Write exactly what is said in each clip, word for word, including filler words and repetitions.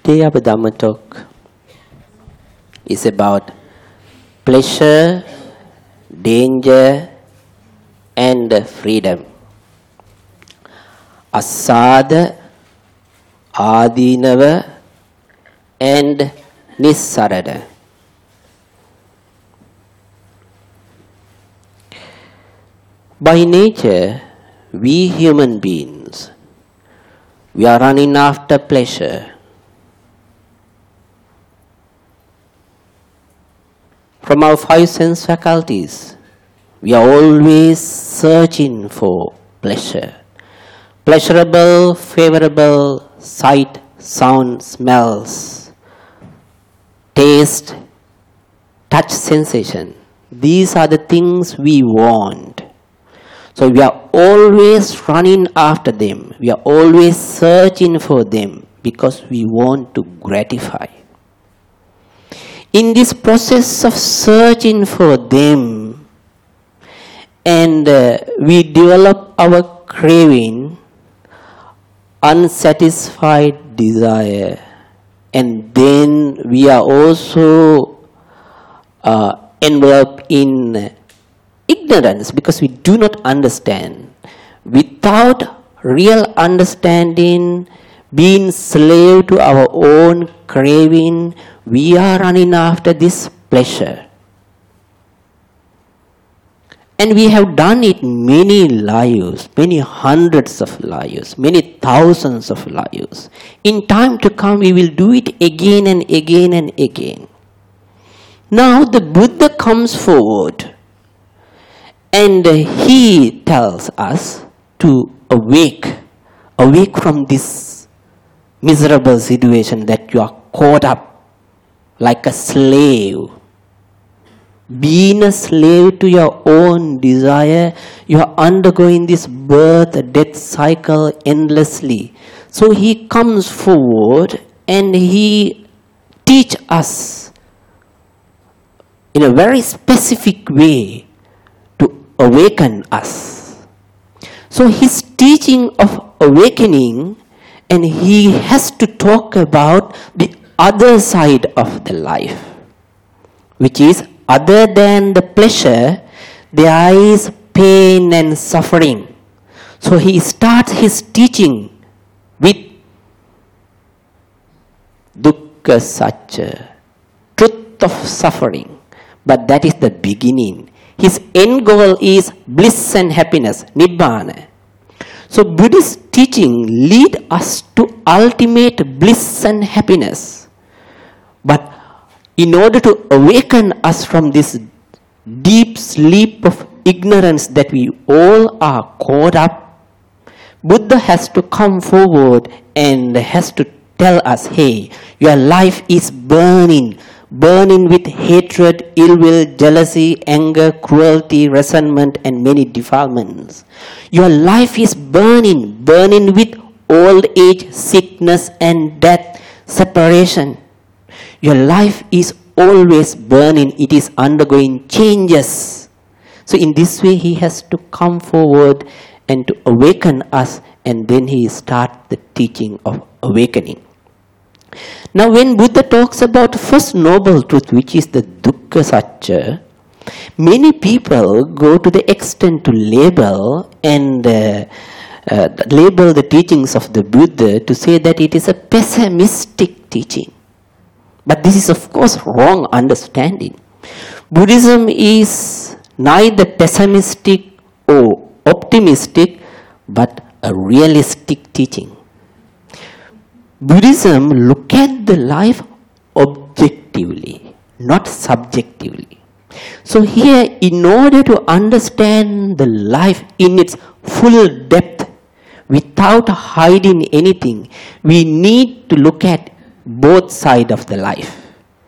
Today our Dhamma talk is about pleasure, danger and freedom. Asada, Adinava and Nissarada. By nature, we human beings, we are running after pleasure. From our five sense faculties, we are always searching for pleasure. Pleasurable, favorable sight, sound, smells, taste, touch sensation. These are the things we want. So we are always running after them. We are always searching for them because we want to gratify. In this process of searching for them, and uh, we develop our craving, unsatisfied desire, and then we are also uh, enveloped in ignorance because we do not understand. Without real understanding, being slave to our own craving, we are running after this pleasure. And we have done it many lives, many hundreds of lives, many thousands of lives. In time to come, we will do it again and again and again. Now the Buddha comes forward and he tells us to awake, awake from this miserable situation that you are caught up like a slave. Being a slave to your own desire, you are undergoing this birth, death cycle endlessly. So he comes forward and he teaches us in a very specific way to awaken us. So his teaching of awakening, and he has to talk about the other side of the life, which is other than the pleasure, there is pain and suffering. So he starts his teaching with dukkha satcha, truth of suffering. But that is the beginning. His end goal is bliss and happiness, nibbana. So Buddhist teaching lead us to ultimate bliss and happiness. But in order to awaken us from this deep sleep of ignorance that we all are caught up, Buddha has to come forward and has to tell us, hey, your life is burning, burning with hatred, ill will, jealousy, anger, cruelty, resentment, and many defilements. Your life is burning, burning with old age, sickness, and death, separation. Your life is always burning. It is undergoing changes. So in this way, he has to come forward and to awaken us, and then he starts the teaching of awakening. Now when Buddha talks about first noble truth, which is the dukkha satcha, many people go to the extent to label and uh, uh, label the teachings of the Buddha to say that it is a pessimistic teaching. But this is of course wrong understanding. Buddhism is neither pessimistic or optimistic, but a realistic teaching. Buddhism look at the life objectively, not subjectively. So here, in order to understand the life in its full depth, without hiding anything, we need to look at both sides of the life,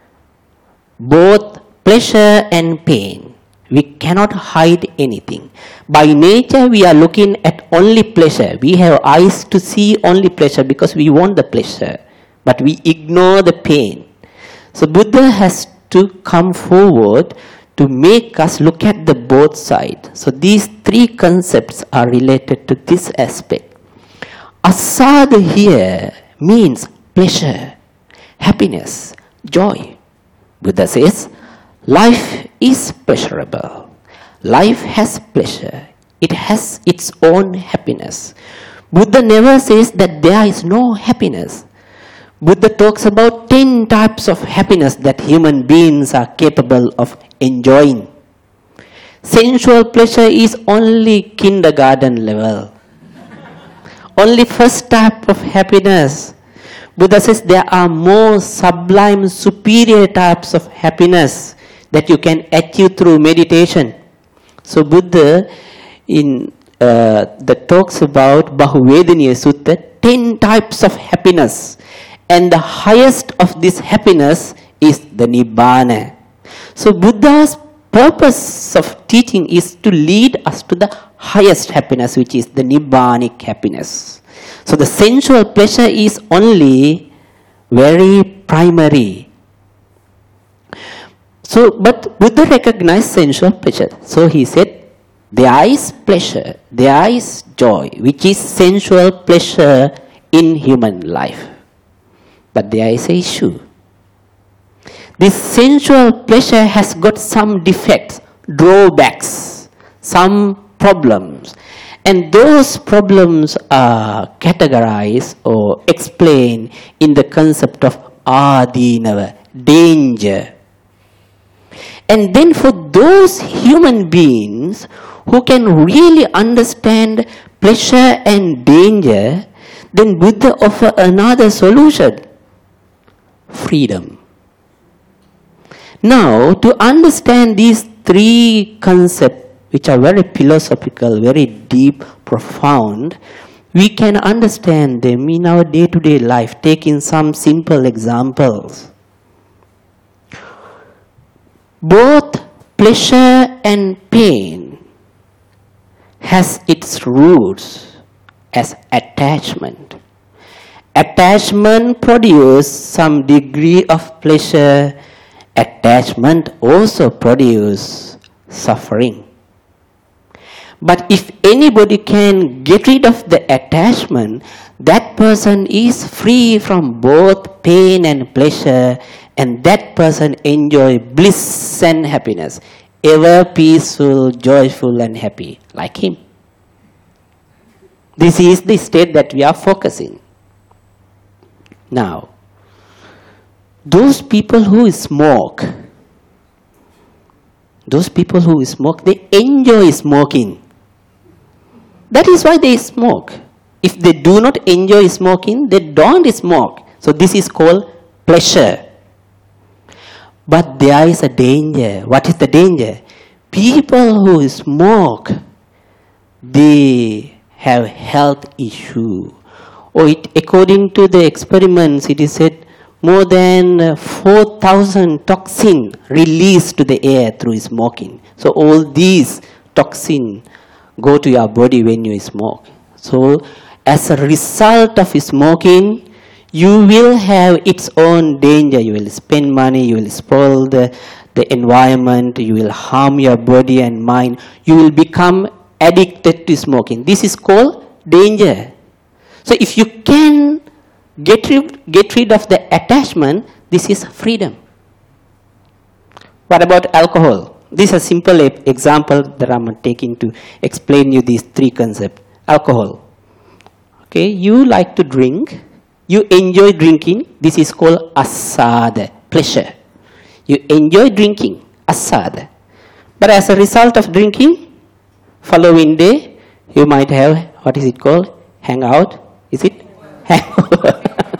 both pleasure and pain. We cannot hide anything. By nature, we are looking at only pleasure. We have eyes to see only pleasure because we want the pleasure, but we ignore the pain. So Buddha has to come forward to make us look at the both sides. So these three concepts are related to this aspect. Asada here means pleasure. happiness, joy. Buddha says, life is pleasurable. Life has pleasure. It has its own happiness. Buddha never says that there is no happiness. Buddha talks about ten types of happiness that human beings are capable of enjoying. Sensual pleasure is only kindergarten level. Only first type of happiness. Buddha says there are more sublime, superior types of happiness that you can achieve through meditation. So Buddha in uh, the talks about Bahuvedaniya Sutta, ten types of happiness. And the highest of this happiness is the Nibbana. So Buddha's purpose of teaching is to lead us to the highest happiness, which is the Nibbanic happiness. So the sensual pleasure is only very primary. So, but Buddha recognized sensual pleasure. So he said, there is pleasure, there is joy, which is sensual pleasure in human life. But there is an issue. This sensual pleasure has got some defects, drawbacks, some problems. And those problems are categorized or explained in the concept of adinava, danger. And then for those human beings who can really understand pleasure and danger, then Buddha offers another solution. Freedom. Now, to understand these three concepts, which are very philosophical, very deep, profound, we can understand them in our day-to-day life, taking some simple examples. Both pleasure and pain has its roots as attachment. Attachment produces some degree of pleasure. Attachment also produces suffering. But if anybody can get rid of the attachment, that person is free from both pain and pleasure, and that person enjoys bliss and happiness, ever peaceful, joyful and happy, like him. This is the state that we are focusing. Now, those people who smoke, those people who smoke, they enjoy smoking. That is why they smoke. If they do not enjoy smoking, they don't smoke. So this is called pleasure. But there is a danger. What is the danger? People who smoke, they have health issue. Or it, according to the experiments, it is said more than four thousand toxins released to the air through smoking. So all these toxins go to your body when you smoke. So as a result of smoking, you will have its own danger. You will spend money, you will spoil the, the environment, you will harm your body and mind. You will become addicted to smoking. This is called danger. So if you can get rid, get rid of the attachment, this is freedom. What about alcohol? This is a simple example that I'm taking to explain you these three concepts. Alcohol. Okay, you like to drink. You enjoy drinking. This is called asada, pleasure. You enjoy drinking, asada. But as a result of drinking, following day, you might have, what is it called? Hangout. Is it? Hangover.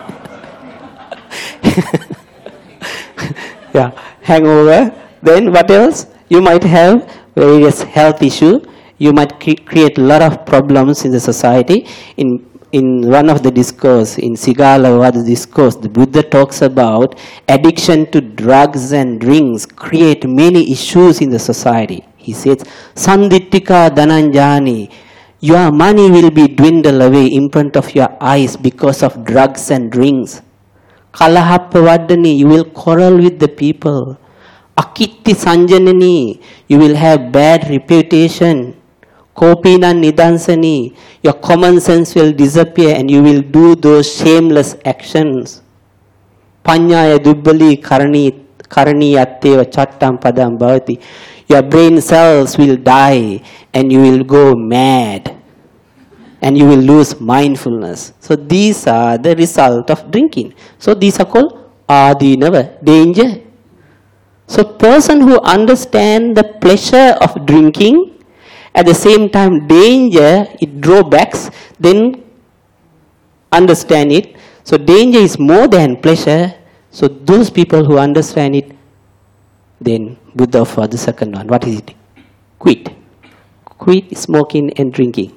Yeah, hangover. Then what else? You might have various health issues. You might cre create a lot of problems in the society. In in one of the discourse, in Sigalovada discourse, the Buddha talks about addiction to drugs and drinks create many issues in the society. He says, Sandittika Dhananjani, your money will be dwindled away in front of your eyes because of drugs and drinks. Kalahapavadani, you will quarrel with the people. Akitti Sanjanani, you will have bad reputation. Kopina Nidansani, your common sense will disappear and you will do those shameless actions. Panyaya dubbali karani karani atteva chattam padam bhavati. Your brain cells will die and you will go mad and you will lose mindfulness. So these are the result of drinking. So these are called adinava, danger. So person who understand the pleasure of drinking, at the same time danger, it drawbacks, then understand it. So danger is more than pleasure. So those people who understand it, then Buddha for the second one. What is it? Quit. Quit smoking and drinking.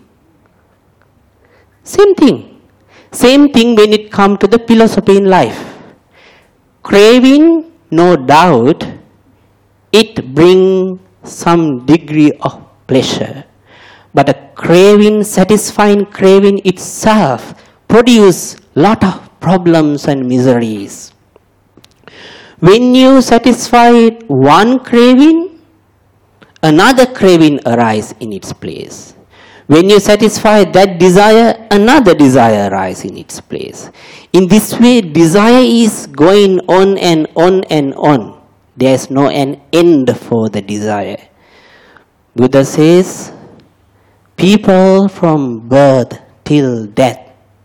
Same thing. Same thing when it comes to the philosophy in life. Craving, no doubt, it brings some degree of pleasure. But a craving, satisfying craving itself produces lot of problems and miseries. When you satisfy one craving, another craving arises in its place. When you satisfy that desire, another desire arises in its place. In this way, desire is going on and on and on. There is no an end for the desire. Buddha says, people from birth till death,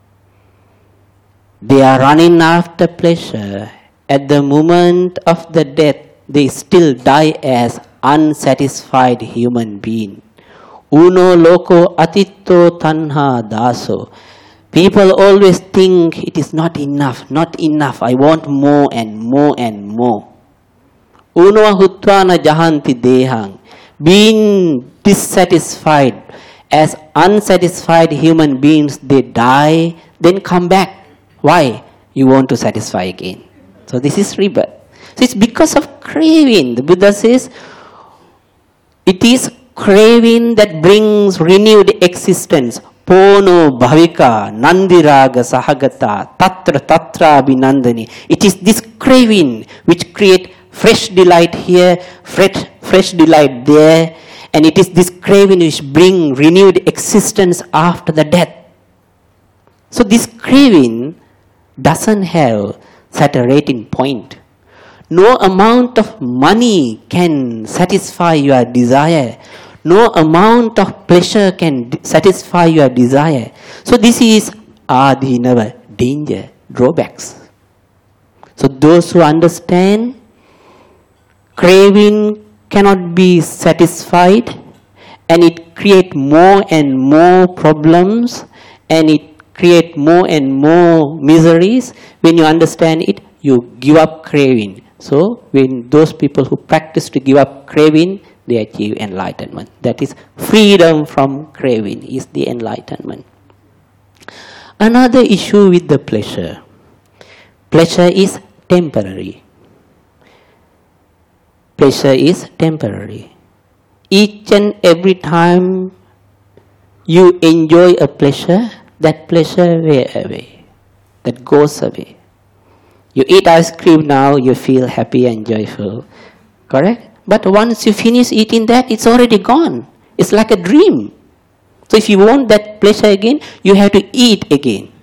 they are running after pleasure. At the moment of the death, they still die as unsatisfied human being. Uno loco atitto tanha daso. People always think it is not enough, not enough. I want more and more and more. Uno hutvana jahanti dehang. Being dissatisfied, as unsatisfied human beings, they die, then come back. Why? You want to satisfy again. So this is rebirth. So it's because of craving. The Buddha says, it is craving that brings renewed existence. Pono bhavika nandiraga sahagata tatra tatra abhinandani. It is this craving which creates fresh delight here, fresh, fresh delight there. And it is this craving which brings renewed existence after the death. So this craving doesn't have saturating point. No amount of money can satisfy your desire. No amount of pleasure can d- satisfy your desire. So this is adinava, danger, drawbacks. So those who understand craving cannot be satisfied and it creates more and more problems and it create more and more miseries. When you understand it, you give up craving. So when those people who practice to give up craving, they achieve enlightenment. That is freedom from craving is the enlightenment. Another issue with the pleasure. Pleasure is temporary. Pleasure is temporary. Each and every time you enjoy a pleasure, that pleasure way away, that goes away. You eat ice cream now, you feel happy and joyful, correct? But once you finish eating that, it's already gone. It's like a dream. So if you want that pleasure again, you have to eat again.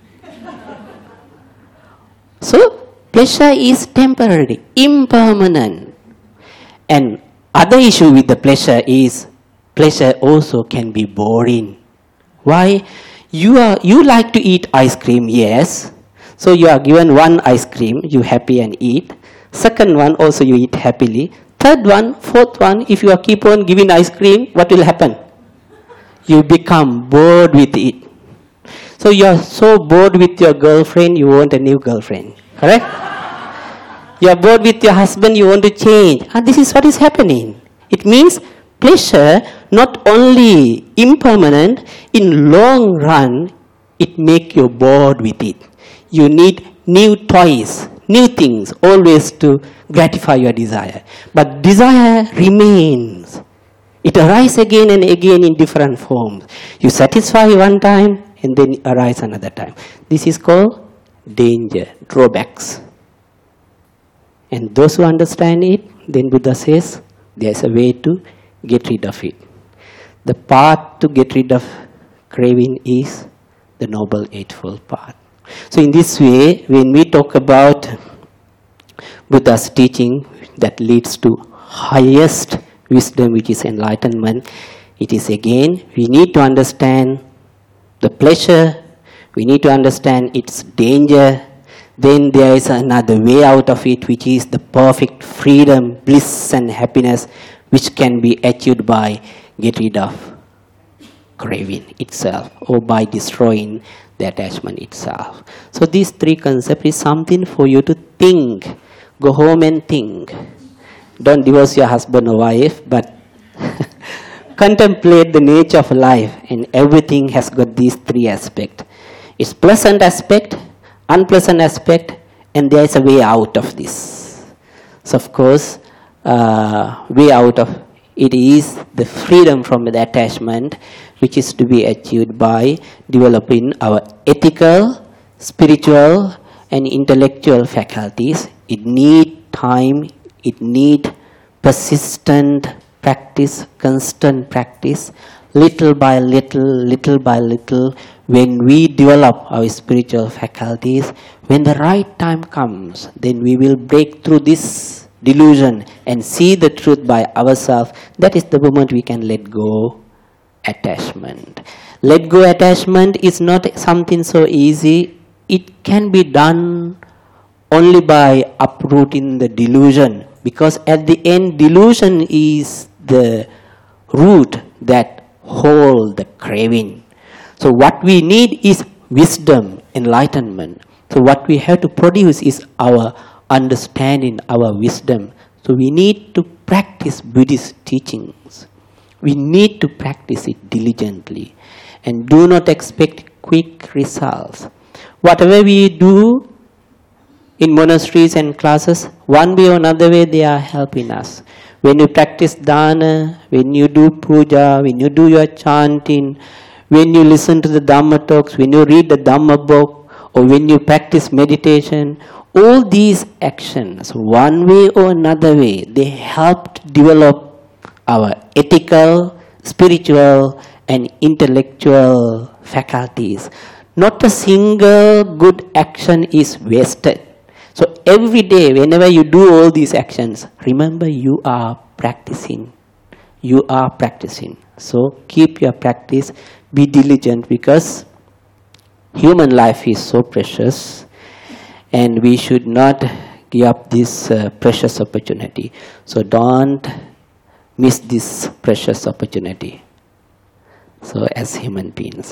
So pleasure is temporary, impermanent. And other issue with the pleasure is, pleasure also can be boring. Why? You are you like to eat ice cream, yes. So you are given one ice cream, you happy and eat. Second one also you eat happily. Third one, fourth one, if you are keep on giving ice cream, what will happen? You become bored with it. So you are so bored with your girlfriend, you want a new girlfriend. Correct? You are bored with your husband, you want to change. And this is what is happening. It means pleasure not only impermanent, in long run, it make you bored with it. You need new toys, new things, always to gratify your desire. But desire remains. It arises again and again in different forms. You satisfy one time and then it arises another time. This is called danger, drawbacks. And those who understand it, then Buddha says, there is a way to get rid of it. The path to get rid of craving is the Noble Eightfold Path. So in this way, when we talk about Buddha's teaching that leads to highest wisdom, which is enlightenment. It is again, we need to understand the pleasure, we need to understand its danger. Then there is another way out of it, which is the perfect freedom, bliss and happiness, which can be achieved by get rid of craving itself or by destroying the attachment itself. So these three concepts is something for you to think. Go home and think. Don't divorce your husband or wife, but contemplate the nature of life, and everything has got these three aspects. It's pleasant aspect, unpleasant aspect, and there is a way out of this. So of course, uh, way out of it is the freedom from the attachment, which is to be achieved by developing our ethical, spiritual, and intellectual faculties. It needs time, it needs persistent practice, constant practice, little by little, little by little. When we develop our spiritual faculties, when the right time comes, then we will break through this delusion and see the truth by ourselves. That is the moment we can let go attachment. Let go attachment is not something so easy. It can be done only by uprooting the delusion, because at the end, delusion is the root that holds the craving. So what we need is wisdom, enlightenment. So what we have to produce is our understanding, our wisdom. So we need to practice Buddhist teachings. We need to practice it diligently, and do not expect quick results. Whatever we do in monasteries and classes, one way or another way, they are helping us. When you practice dana, when you do puja, when you do your chanting, when you listen to the Dhamma talks, when you read the Dhamma book, or when you practice meditation, all these actions, one way or another way, they help to develop our ethical, spiritual, and intellectual faculties. Not a single good action is wasted. So every day, whenever you do all these actions, remember you are practicing. You are practicing. So keep your practice, be diligent, because human life is so precious, and we should not give up this uh, precious opportunity. So don't miss this precious opportunity. So as human beings.